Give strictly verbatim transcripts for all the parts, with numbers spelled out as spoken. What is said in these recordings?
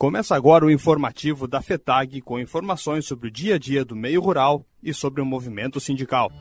Começa agora o informativo da FETAG com informações sobre o dia a dia do meio rural e sobre o movimento sindical.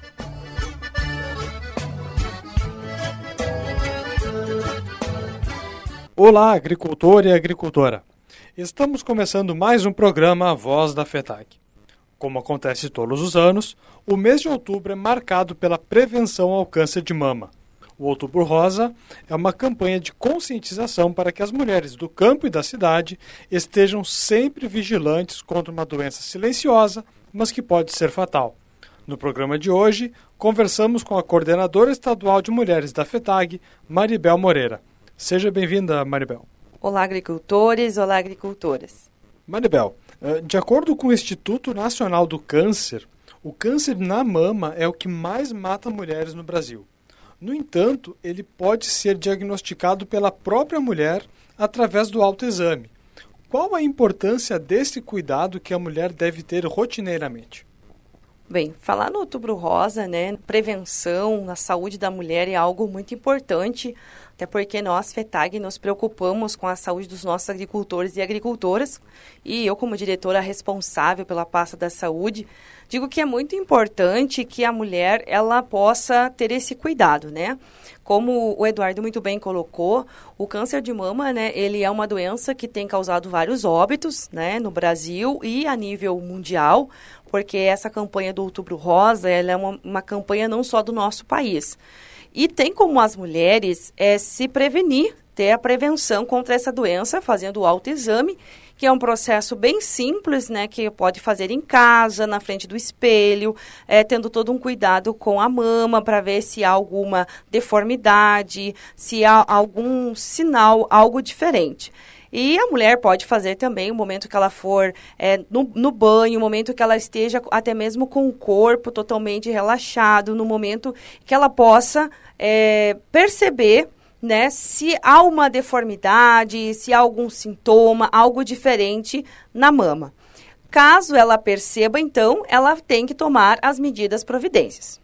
Olá, agricultor e agricultora! Estamos começando mais um programa A Voz da FETAG. Como acontece todos os anos, o mês de outubro é marcado pela prevenção ao câncer de mama. O Outubro Rosa é uma campanha de conscientização para que as mulheres do campo e da cidade estejam sempre vigilantes contra uma doença silenciosa, mas que pode ser fatal. No programa de hoje, conversamos com a coordenadora estadual de mulheres da FETAG, Maribel Moreira. Seja bem-vinda, Maribel. Olá, agricultores, olá, agricultoras. Maribel, de acordo com o Instituto Nacional do Câncer, o câncer na mama é o que mais mata mulheres no Brasil. No entanto, ele pode ser diagnosticado pela própria mulher através do autoexame. Qual a importância desse cuidado que a mulher deve ter rotineiramente? Bem, falar no Outubro Rosa, né, prevenção na saúde da mulher é algo muito importante, até porque nós, FETAG, nos preocupamos com a saúde dos nossos agricultores e agricultoras, e eu, como diretora responsável pela pasta da saúde, digo que é muito importante que a mulher ela possa ter esse cuidado, né? Como o Eduardo muito bem colocou, o câncer de mama, né, ele é uma doença que tem causado vários óbitos, né, no Brasil e a nível mundial, porque essa campanha do Outubro Rosa, ela é uma, uma campanha não só do nosso país. E tem como as mulheres é, se prevenir, ter a prevenção contra essa doença, fazendo o autoexame, que é um processo bem simples, né, que pode fazer em casa, na frente do espelho, é, tendo todo um cuidado com a mama para ver se há alguma deformidade, se há algum sinal, algo diferente. E a mulher pode fazer também o momento que ela for é, no, no banho, o momento que ela esteja até mesmo com o corpo totalmente relaxado, no momento que ela possa é, perceber, né, se há uma deformidade, se há algum sintoma, algo diferente na mama. Caso ela perceba, então, ela tem que tomar as medidas providências.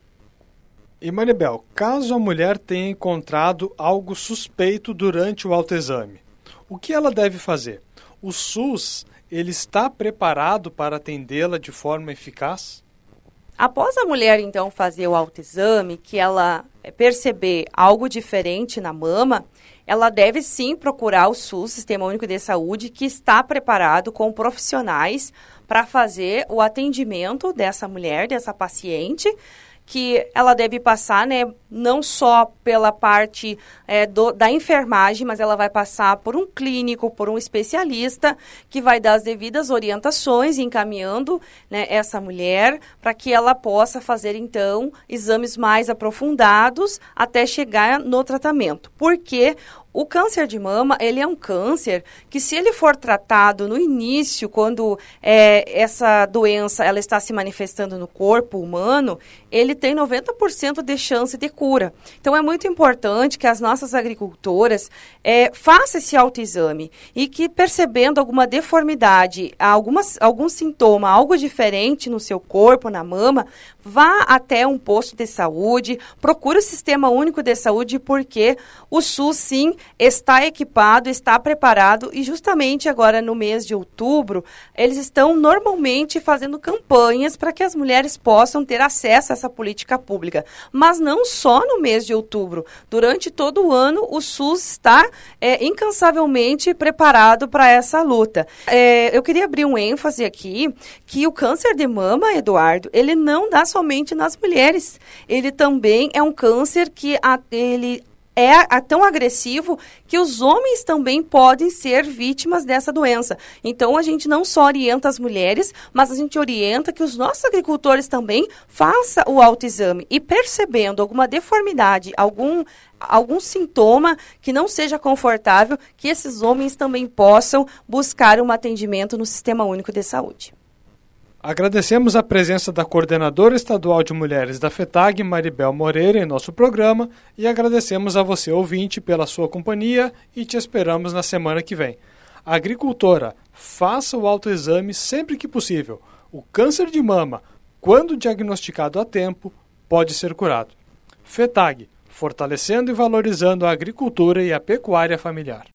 E Maribel, caso a mulher tenha encontrado algo suspeito durante o autoexame, o que ela deve fazer? O SUS, ele está preparado para atendê-la de forma eficaz? Após a mulher, então, fazer o autoexame, que ela perceber algo diferente na mama, ela deve sim procurar o SUS, Sistema Único de Saúde, que está preparado com profissionais para fazer o atendimento dessa mulher, dessa paciente, que ela deve passar, né, não só pela parte é, do, da enfermagem, mas ela vai passar por um clínico, por um especialista, que vai dar as devidas orientações, encaminhando, né, essa mulher para que ela possa fazer, então, exames mais aprofundados até chegar no tratamento. Porque o câncer de mama, ele é um câncer que, se ele for tratado no início, quando é, essa doença ela está se manifestando no corpo humano, ele tem noventa por cento de chance de cura. Então, é muito importante que as nossas agricultoras é, façam esse autoexame e que, percebendo alguma deformidade, alguma, algum sintoma, algo diferente no seu corpo, na mama, vá até um posto de saúde, procure o Sistema Único de Saúde, porque o SUS, sim, está equipado, está preparado, e justamente agora no mês de outubro, eles estão normalmente fazendo campanhas para que as mulheres possam ter acesso a essa política pública. Mas não só no mês de outubro, durante todo o ano o SUS está é, incansavelmente preparado para essa luta. É, eu queria abrir um ênfase aqui, que o câncer de mama, Eduardo, ele não dá somente nas mulheres, ele também é um câncer que a, ele é tão agressivo que os homens também podem ser vítimas dessa doença. Então, a gente não só orienta as mulheres, mas a gente orienta que os nossos agricultores também façam o autoexame e, percebendo alguma deformidade, algum, algum sintoma que não seja confortável, que esses homens também possam buscar um atendimento no Sistema Único de Saúde. Agradecemos a presença da coordenadora estadual de mulheres da FETAG, Maribel Moreira, em nosso programa, e agradecemos a você, ouvinte, pela sua companhia, e te esperamos na semana que vem. Agricultora, faça o autoexame sempre que possível. O câncer de mama, quando diagnosticado a tempo, pode ser curado. FETAG, fortalecendo e valorizando a agricultura e a pecuária familiar.